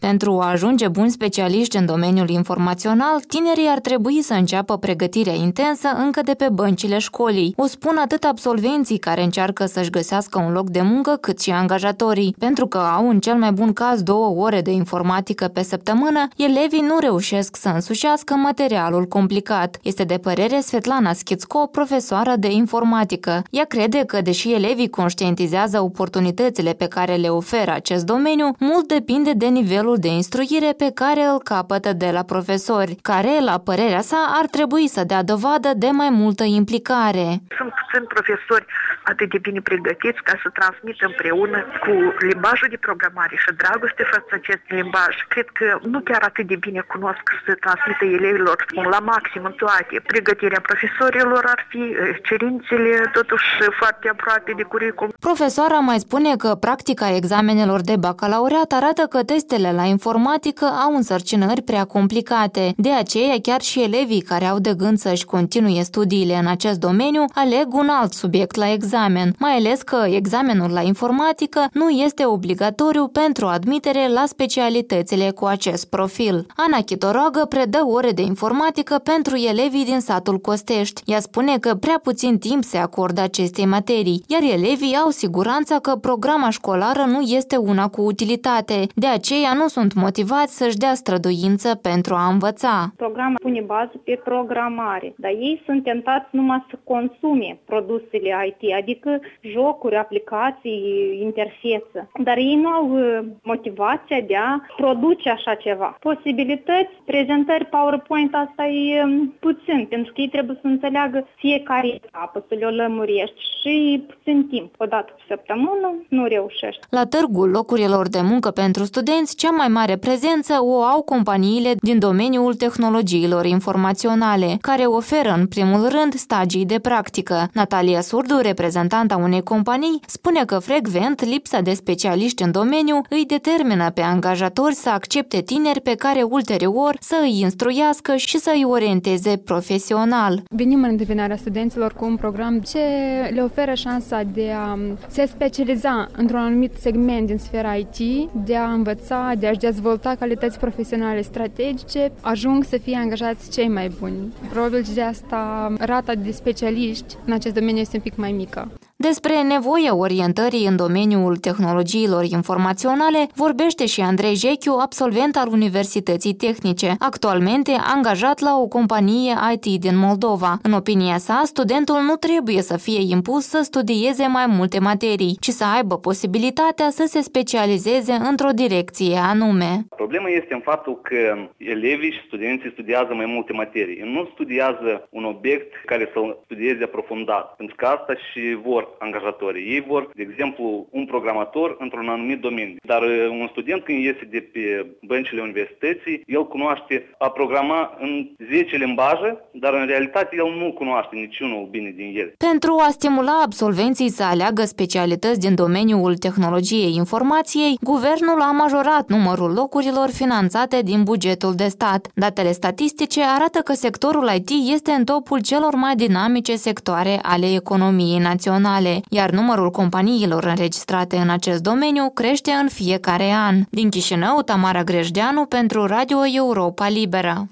Pentru a ajunge buni specialiști în domeniul informațional, tinerii ar trebui să înceapă pregătirea intensă încă de pe băncile școlii. O spun atât absolvenții care încearcă să-și găsească un loc de muncă, cât și angajatorii. Pentru că au în cel mai bun caz 2 ore de informatică pe săptămână, elevii nu reușesc să însușească materialul complicat. Este de părere Svetlana Schițco, profesoară de informatică. Ea crede că, deși elevii conștientizează oportunitățile pe care le oferă acest domeniu, mult depinde de nivelul de instruire pe care îl capătă de la profesori, care, la părerea sa, ar trebui să dea dovadă de mai multă implicare. Sunt puțini profesori atât de bine pregătiți ca să transmită împreună cu limbajul de programare și dragoste față acest limbaj. Cred că nu chiar atât de bine cunosc să transmită elevilor la maxim în toate. Pregătirea profesorilor ar fi, cerințele totuși foarte aproape de curriculum. Profesoara mai spune că practica examenelor de bacalaureat arată că testele la informatică au însărcinări prea complicate. De aceea, chiar și elevii care au de gând să-și continue studiile în acest domeniu aleg un alt subiect la examen, mai ales că examenul la informatică nu este obligatoriu pentru admitere la specialitățile cu acest profil. Ana Chitoroagă predă ore de informatică pentru elevii din satul Costești. Ea spune că prea puțin timp se acordă acestei materii, iar elevii au siguranța că programa școlară nu este una cu utilitate. De aceea nu sunt motivați să-și dea străduință pentru a învăța. Programul pune bază pe programare, dar ei sunt tentați numai să consume produsele IT, adică jocuri, aplicații, interfețe. Dar ei nu au motivația de a produce așa ceva. Posibilități, prezentări, PowerPoint, asta e puțin, pentru că ei trebuie să înțeleagă fiecare etapă, să le lămurești și puțin timp. O dată pe săptămână nu reușești. La târgul locurilor de muncă pentru studenți, cea mai mare prezență o au companiile din domeniul tehnologiilor informaționale, care oferă în primul rând stagii de practică. Natalia Surdu, reprezentanta unei companii, spune că frecvent lipsa de specialiști în domeniu îi determină pe angajatori să accepte tineri pe care ulterior să îi instruiască și să îi orienteze profesional. Venim în întâmpinarea studenților cu un program ce le oferă șansa de a se specializa într-un anumit segment din sfera IT, de a învăța, de a-și dezvolta calități profesionale strategice, ajung să fie angajați cei mai buni. Probabil de asta rata de specialiști în acest domeniu este un pic mai mică. Despre nevoia orientării în domeniul tehnologiilor informaționale vorbește și Andrei Jechiu, absolvent al Universității Tehnice, actualmente angajat la o companie IT din Moldova. În opinia sa, studentul nu trebuie să fie impus să studieze mai multe materii, ci să aibă posibilitatea să se specializeze într-o direcție anume. Problema este în faptul că elevii și studenții studiază mai multe materii. Nu studiază un obiect care să-l studieze aprofundat, pentru că asta și vor angajatorii. Ei vor, de exemplu, un programator într-un anumit domeniu. Dar un student când iese de pe băncile universității, el cunoaște a programa în 10 limbaje, dar în realitate el nu cunoaște niciunul bine din ele. Pentru a stimula absolvenții să aleagă specialități din domeniul tehnologiei informației, guvernul a majorat numărul locurilor finanțate din bugetul de stat. Datele statistice arată că sectorul IT este în topul celor mai dinamice sectoare ale economiei naționale, iar numărul companiilor înregistrate în acest domeniu crește în fiecare an. Din Chișinău, Tamara Grejdeanu pentru Radio Europa Liberă.